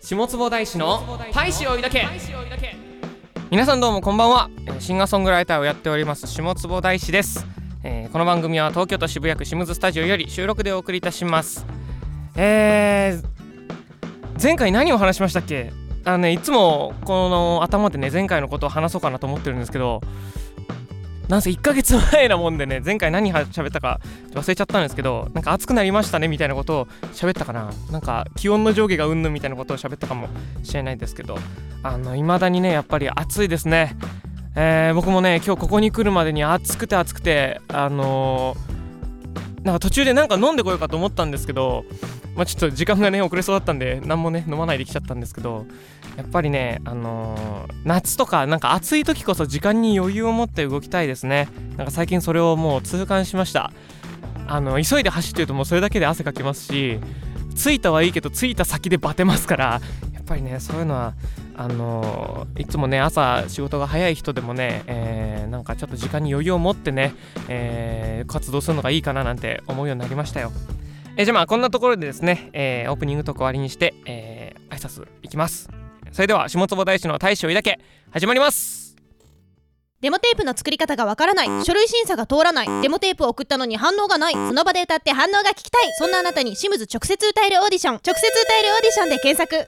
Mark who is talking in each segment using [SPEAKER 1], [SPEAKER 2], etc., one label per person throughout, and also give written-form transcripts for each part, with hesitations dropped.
[SPEAKER 1] 下坪大師の大志を抱け。皆さんどうもこんばんは。シンガーソングライターをやっております下坪大師です。この番組は東京都渋谷区シムズスタジオより収録でお送りいたします。前回何を話しましたっけ？いつもこの頭でね前回のことを話そうかなと思ってるんですけど、なんせ1ヶ月前なもんでね、前回何喋ったか忘れちゃったんですけど、なんか暑くなりましたねみたいなことを喋ったかな。なんか気温の上下がうんぬんみたいなことを喋ったかもしれないですけど、未だにねやっぱり暑いですね。僕もね今日ここに来るまでに暑くてなんか途中でなんか飲んでこようかと思ったんですけど、ちょっと時間がね遅れそうだったんで何もね飲まないで来ちゃったんですけど、やっぱりね夏とかなんか暑い時こそ時間に余裕を持って動きたいですね。なんか最近それをもう痛感しました。急いで走ってるともうそれだけで汗かきますし、着いたはいいけど着いた先でバテますから、やっぱりねそういうのはいつもね朝仕事が早い人でもね、なんかちょっと時間に余裕を持ってね、活動するのがいいかななんて思うようになりましたよ。じゃあこんなところでですね、オープニングトーク終わりにして、挨拶いきます。それでは下坪大師の大志を抱け始まります。
[SPEAKER 2] デモテープの作り方がわからない、書類審査が通らない、デモテープを送ったのに反応がない、その場で歌って反応が聞きたい、そんなあなたにシムズ直接歌えるオーディション、直接歌えるオーディションで検索。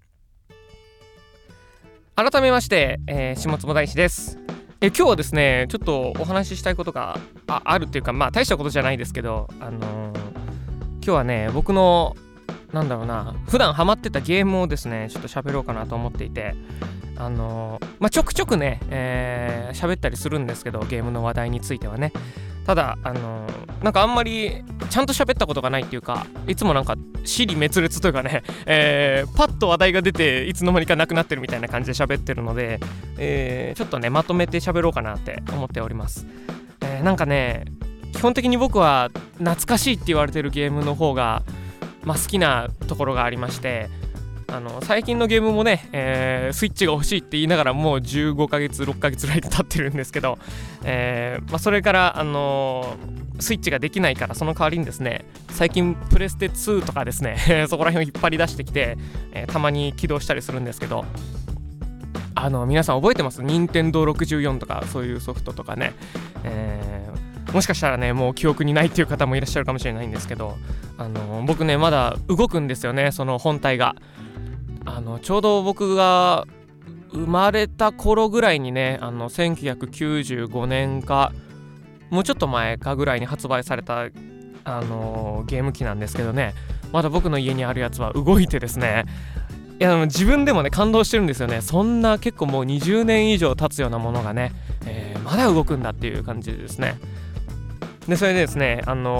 [SPEAKER 1] 改めまして、下坪大師です。今日はですねちょっとお話ししたいことが あるっていうか、大したことじゃないですけど、今日はね僕の普段ハマってたゲームをですねちょっと喋ろうかなと思っていて、ちょくちょくね喋ったりするんですけど、ゲームの話題についてはね。ただなんかあんまりちゃんと喋ったことがないっていうか、いつもなんか支離滅裂というかね、パッと話題が出ていつの間にかなくなってるみたいな感じで喋ってるので、ちょっとねまとめて喋ろうかなって思っております。なんかね基本的に僕は懐かしいって言われてるゲームの方が好きなところがありまして、最近のゲームもね、スイッチが欲しいって言いながらもう15ヶ月6ヶ月ぐらいで経ってるんですけど、それからスイッチができないから、その代わりにですね最近プレステ2とかですねそこら辺を引っ張り出してきて、たまに起動したりするんですけど、皆さん覚えてます？任天堂64とかそういうソフトとかね、もしかしたらねもう記憶にないっていう方もいらっしゃるかもしれないんですけど、僕ねまだ動くんですよね、その本体が。ちょうど僕が生まれた頃ぐらいにね1995年かもうちょっと前かぐらいに発売されたゲーム機なんですけどね、まだ僕の家にあるやつは動いてですね、いや自分でもね感動してるんですよね。そんな結構もう20年以上経つようなものがね、まだ動くんだっていう感じでですね。でそれでですね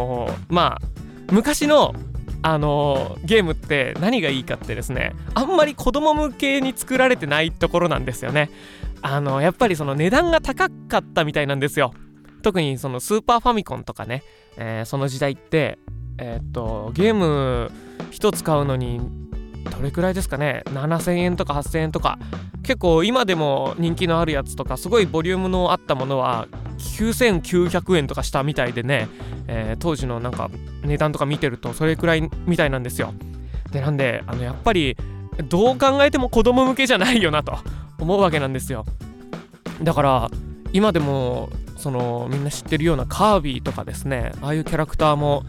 [SPEAKER 1] 昔のゲームって何がいいかってですね、あんまり子供向けに作られてないところなんですよね。やっぱりその値段が高かったみたいなんですよ。特にそのスーパーファミコンとかね、その時代ってゲーム一つ買うのにどれくらいですかね、7000円とか8000円とか、結構今でも人気のあるやつとかすごいボリュームのあったものは9900円とかしたみたいでね、当時のなんか値段とか見てるとそれくらいみたいなんですよ。でなんでやっぱりどう考えても子供向けじゃないよなと思うわけなんですよ。だから今でもみんな知ってるようなカービィとかですね、ああいうキャラクターも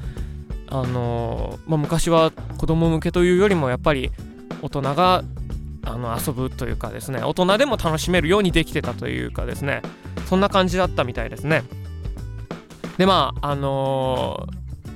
[SPEAKER 1] 昔は子供向けというよりもやっぱり大人が遊ぶというかですね、大人でも楽しめるようにできてたというかですね、そんな感じだったみたいですね。でちょ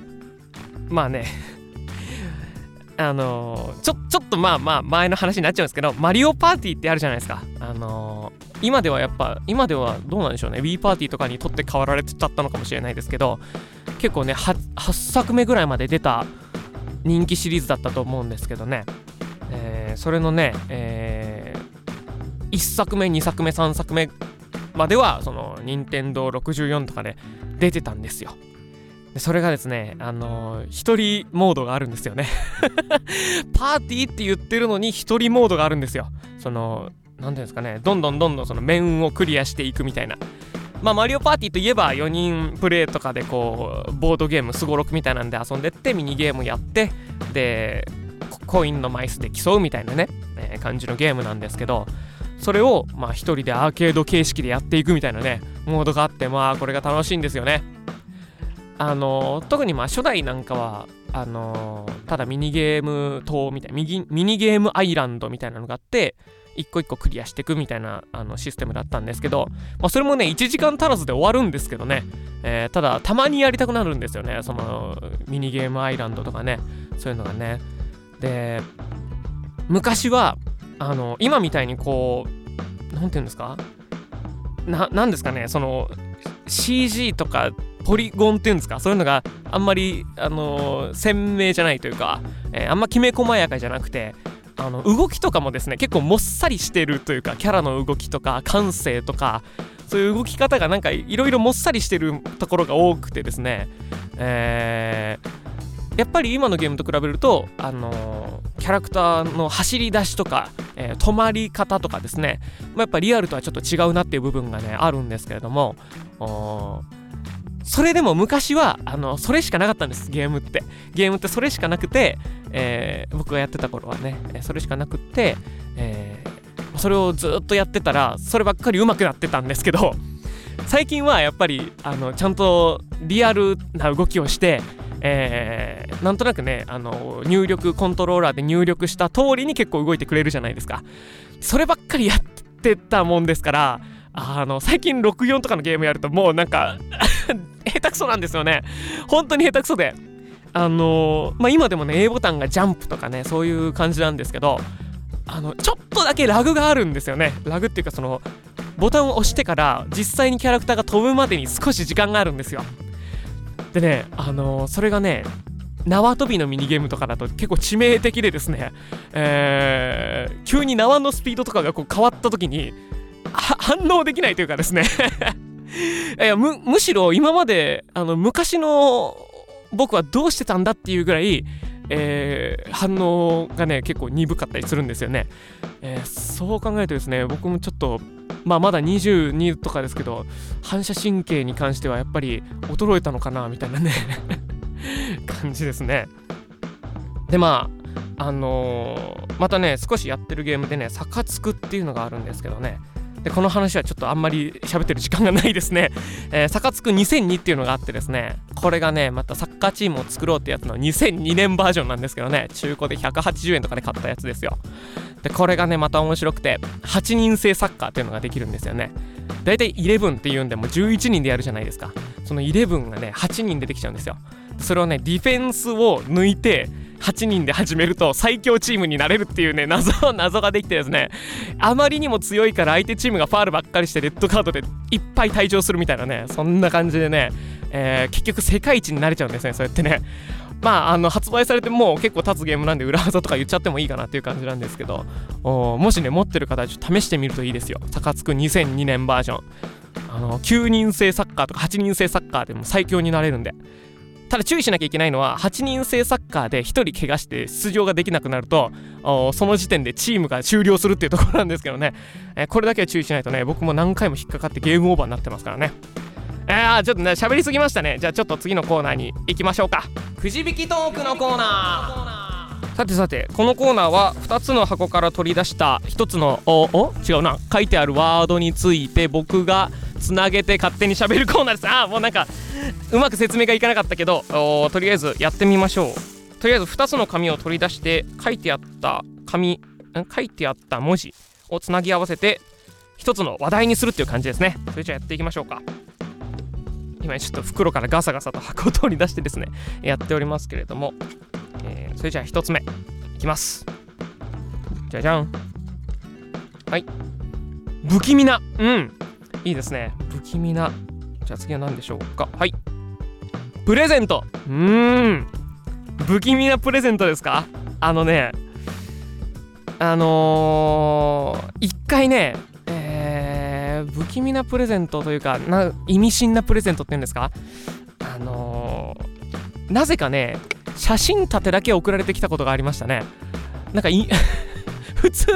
[SPEAKER 1] っと前の話になっちゃうんですけど、マリオパーティーってあるじゃないですか。今ではどうなんでしょうね、 Wii パーティーとかに取って代わられてちゃったのかもしれないですけど、結構ね 8作目ぐらいまで出た人気シリーズだったと思うんですけどね、それのね、1作目2作目3作目まではその任天堂64とかで出てたんですよ。でそれがですね一人モードがあるんですよねパーティーって言ってるのに一人モードがあるんですよ。なんていうんですかね、どんどんその面をクリアしていくみたいな。マリオパーティーといえば4人プレイとかでこうボードゲームすごろくみたいなんで遊んでってミニゲームやって、でコインの枚数で競うみたいなね、感じのゲームなんですけど、それを一人でアーケード形式でやっていくみたいなねモードがあって、これが楽しいんですよね。特に初代なんかはただミニゲーム島みたいなミニゲームアイランドみたいなのがあって、一個一個クリアしていくみたいなシステムだったんですけど、それもね1時間足らずで終わるんですけどね、ただたまにやりたくなるんですよね、そのミニゲームアイランドとかね、そういうのがね。で昔は今みたいにこうなんていうんですか、なんですかね、その CG とかポリゴンっていうんですか、そういうのがあんまり鮮明じゃないというか、あんまきめ細やかじゃなくて、動きとかもですね結構もっさりしてるというか、キャラの動きとか感性とかそういう動き方がなんかいろいろもっさりしてるところが多くてですね、やっぱり今のゲームと比べるとキャラクターの走り出しとか、止まり方とかですね、やっぱリアルとはちょっと違うなっていう部分がねあるんですけれども、それでも昔はそれしかなかったんです。ゲームってそれしかなくて、僕がやってた頃はねそれしかなくって、それをずっとやってたらそればっかり上手くなってたんですけど、最近はやっぱりちゃんとリアルな動きをして、なんとなくね入力コントローラーで入力した通りに結構動いてくれるじゃないですか。そればっかりやってたもんですから、最近64とかのゲームやるともうなんか下手くそなんですよね。本当に下手くそで、今でもね A ボタンがジャンプとかねそういう感じなんですけど、ちょっとだけラグがあるんですよね。ラグっていうか、そのボタンを押してから実際にキャラクターが飛ぶまでに少し時間があるんですよ。でねそれがね縄跳びのミニゲームとかだと結構致命的でですね、急に縄のスピードとかがこう変わった時に反応できないというかですねいや むしろ今まで昔の僕はどうしてたんだっていうぐらい、反応がね結構鈍かったりするんですよね。そう考えるとですね、僕もちょっとまだ22とかですけど、反射神経に関してはやっぱり衰えたのかなみたいなね感じですね。でまたね少しやってるゲームでねサカツクっていうのがあるんですけどね、でこの話はちょっとあんまり喋ってる時間がないですね。サカツク2002っていうのがあってですね、これがねまたサッカーチームを作ろうってやつの2002年バージョンなんですけどね、中古で180円とかで買ったやつですよ。でこれがねまた面白くて、8人制サッカーっていうのができるんですよね。だいたい11っていうんでも11人でやるじゃないですか。その11がね8人でできちゃうんですよ。それをねディフェンスを抜いて8人で始めると最強チームになれるっていうね謎ができてですね、あまりにも強いから相手チームがファールばっかりしてレッドカードでいっぱい退場するみたいなね、そんな感じでね、結局世界一になれちゃうんですね。そうやってね発売されてもう結構経つゲームなんで裏技とか言っちゃってもいいかなっていう感じなんですけど、もしね持ってる方はちょっと試してみるといいですよ。サカツク2002年バージョン、9人制サッカーとか8人制サッカーでも最強になれるんで。ただ注意しなきゃいけないのは、8人制サッカーで1人怪我して出場ができなくなるとその時点でチームが終了するっていうところなんですけどね、これだけは注意しないとね、僕も何回も引っかかってゲームオーバーになってますからね。ちょっとね喋りすぎましたね。じゃあちょっと次のコーナーに行きましょうか。くじ引きトークのコーナー。さてこのコーナーは2つの箱から取り出した1つの違うな、書いてあるワードについて僕がつなげて勝手に喋るコーナーです。もうなんかうまく説明がいかなかったけど、とりあえずやってみましょう。とりあえず2つの紙を取り出して書いてあった文字をつなぎ合わせて1つの話題にするっていう感じですね。それじゃあやっていきましょうか。今ちょっと袋からガサガサと箱を取り出してですねやっておりますけれども、それじゃあ1つ目いきます。じゃじゃん。はい、不気味な、いいですね、不気味な。じゃあ次は何でしょうか。はい、プレゼント。不気味なプレゼントですか。一回ね、不気味なプレゼントというか意味深なプレゼントっていうんですか、なぜかね写真立てだけ送られてきたことがありましたね。なんか普通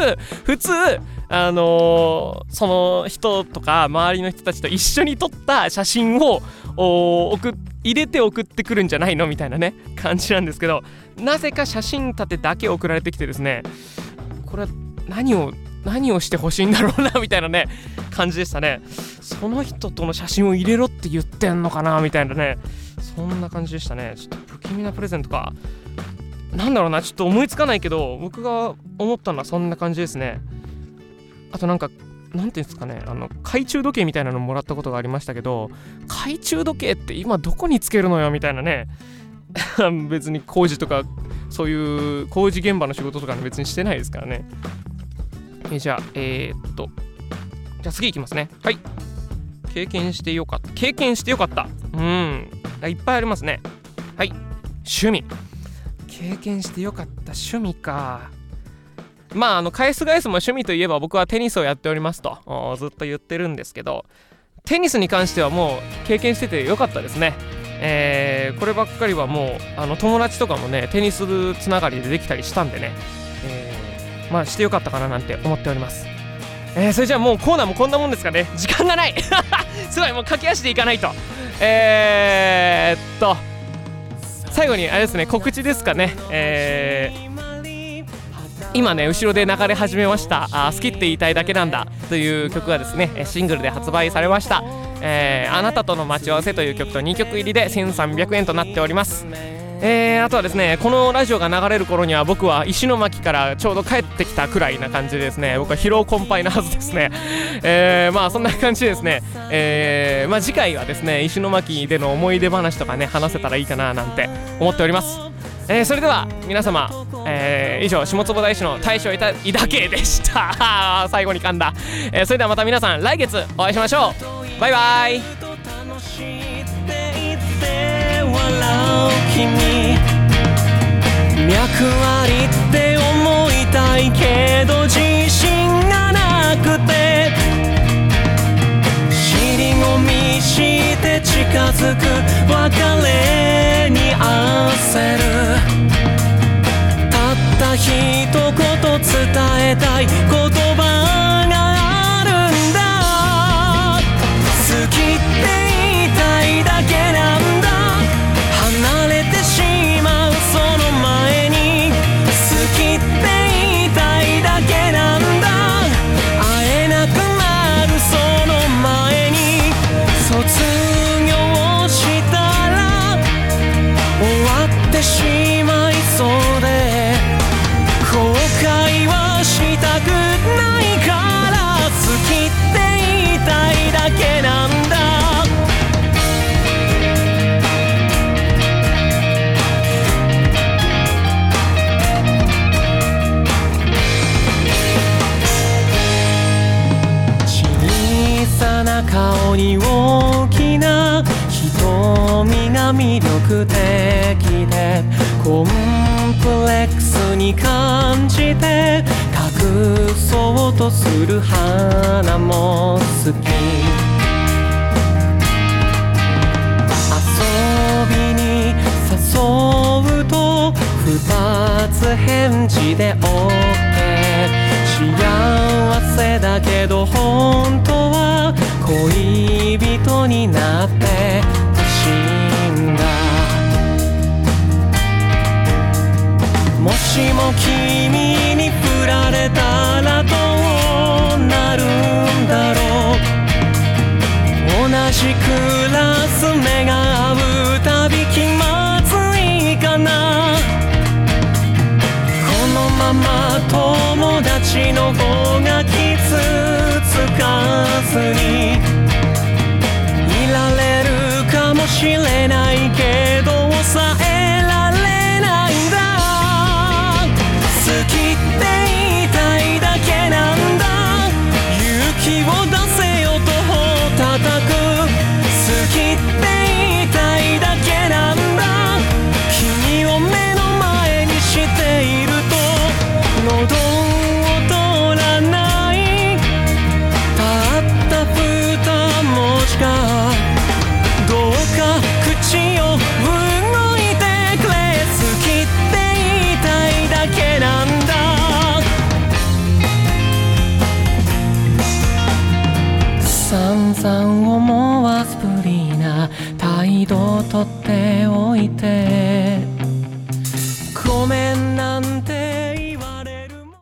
[SPEAKER 1] その人とか周りの人たちと一緒に撮った写真を送っ入れて送ってくるんじゃないのみたいなね感じなんですけど、なぜか写真立てだけ送られてきてですね、これは何をしてほしいんだろうなみたいなね感じでしたね。その人との写真を入れろって言ってんのかなみたいなね、そんな感じでしたね。ちょっと不気味なプレゼントか、なんだろうな、ちょっと思いつかないけど、僕が思ったのはそんな感じですね。あとなんていうんですかね、懐中時計みたいなのもらったことがありましたけど、懐中時計って今どこにつけるのよみたいなね別に工事とかそういう工事現場の仕事とか別にしてないですからね。じゃあ次いきますね。はい、経験してよかった、いっぱいありますね。はい、趣味、経験してよかった趣味か。まあ返すも趣味といえば僕はテニスをやっておりますとずっと言ってるんですけど、テニスに関してはもう経験しててよかったですね。こればっかりはもう友達とかもねテニスつながりでできたりしたんでね、まあしてよかったかななんて思っております。それじゃあもうコーナーもこんなもんですかね。時間がないすごい、もう駆け足でいかないと。最後にあれですね、告知ですかね。今ね後ろで流れ始めました好きって言いたいだけなんだという曲がですねシングルで発売されました。あなたとの待ち合わせという曲と2曲入りで1300円となっております。あとはですね、このラジオが流れる頃には僕は石巻からちょうど帰ってきたくらいな感じでですね、僕は疲労困憊なはずですね。まあそんな感じでですね、まあ次回はですね石巻での思い出話とかね話せたらいいかななんて思っております。それでは皆様、以上下坪大師の大将いだけでした最後に噛んだ。それではまた皆さん来月お会いしましょう。バイバイ。脈ありって思いたいけど自信がなくて、尻込みして近づく別れに焦る。たった一言伝えたい言葉があるんだ。好きって言いたいだけなんだ。離れてしまうその前に好きって言いたいだけなんだ。会えなくなるその前に卒業したら終わってしまいそうで、後悔はしたくないから好きって言いたいだけなんだ。顔に大きな瞳が魅力的で、コンプレックスに感じて隠そうとする花も好き。遊びに誘うと二つ返事で OK。 幸せだけど本当は恋人になってほしいんだ。もしも君に振られたらどうなるんだろう。同じクラス目が合うたび気まずいかな。このまま友達の方が傷つかずにいられるかもしれないけど抑えられないんだ。好きって言いたいだけなんだ。勇気を出せよと頬叩く。好きって言いたいだけなんだ。君を目の前にしていると喉を通らない。たった二文字がどうか口を動いてくれ。好きって言いたいだけなんだ。散々思わず不利な態度取っておいて